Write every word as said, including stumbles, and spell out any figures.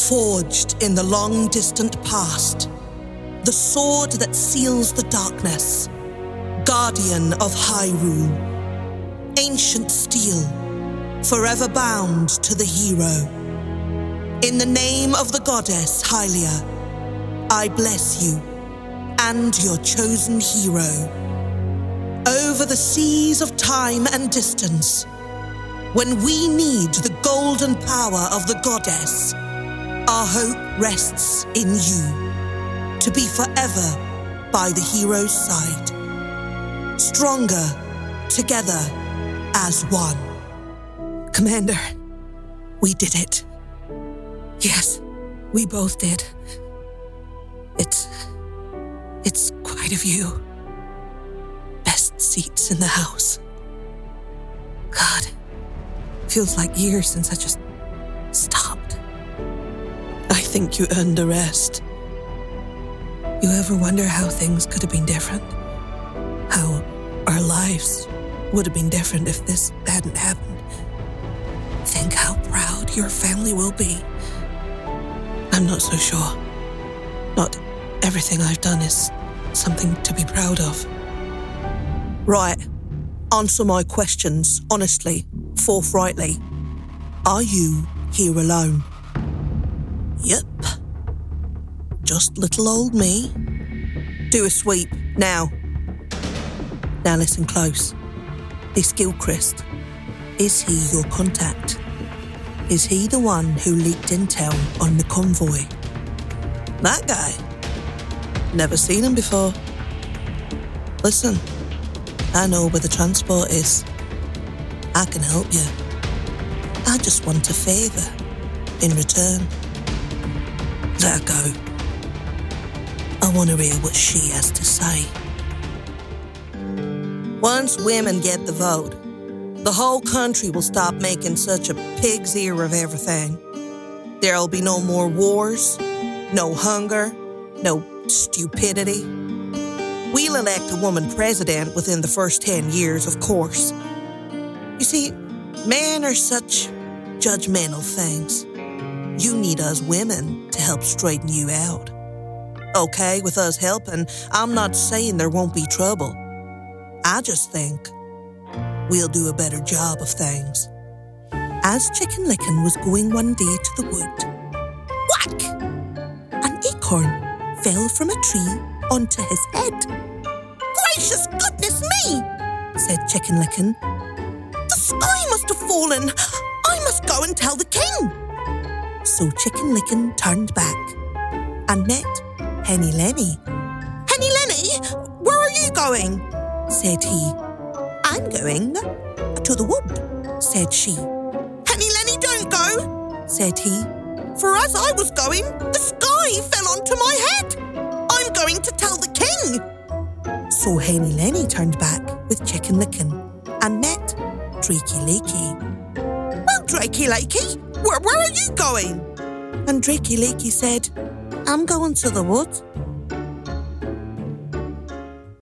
Forged in the long-distant past, the sword that seals the darkness, guardian of Hyrule, ancient steel, forever bound to the hero. In the name of the goddess Hylia, I bless you and your chosen hero. Over the seas of time and distance, when we need the golden power of the goddess, our hope rests in you, to be forever by the hero's side. Stronger, together, as one. Commander, we did it. Yes, we both did. It's... it's quite a view. Best seats in the house. God, feels like years since I just stopped. I think you earned a rest. You ever wonder how things could have been different? How our lives would have been different if this hadn't happened? Think how proud your family will be. I'm not so sure. Not everything I've done is something to be proud of. Right. Answer my questions honestly, forthrightly. Are you here alone? Yep. Just little old me. Do a sweep, now. Now listen close. This Gilchrist, is he your contact? Is he the one who leaked intel on the convoy? That guy? Never seen him before. Listen, I know where the transport is. I can help you. I just want a favour in return. Let her go. I want to hear what she has to say. Once women get the vote, the whole country will stop making such a pig's ear of everything. There'll be no more wars, no hunger, no stupidity. We'll elect a woman president within the first ten years, of course. You see, men are such judgmental things. You need us women to help straighten you out. Okay, with us helping, I'm not saying there won't be trouble. I just think we'll do a better job of things. As Chicken Licken was going one day to the wood, whack! An acorn fell from a tree onto his head. Gracious goodness me, said Chicken Licken. The sky must have fallen. I must go and tell the king. So Chicken Licken turned back and met Henny Lenny. Henny Lenny, where are you going? Said he. I'm going to the wood, said she. Henny Lenny, don't go, said he. For as I was going, the sky fell onto my head. I'm going to tell the king. So Henny Lenny turned back with Chicken Licken and met Drakey Lakey. Well, Drakey Lakey, where, where are you going? And Drakey Lakey said, I'm going to the wood.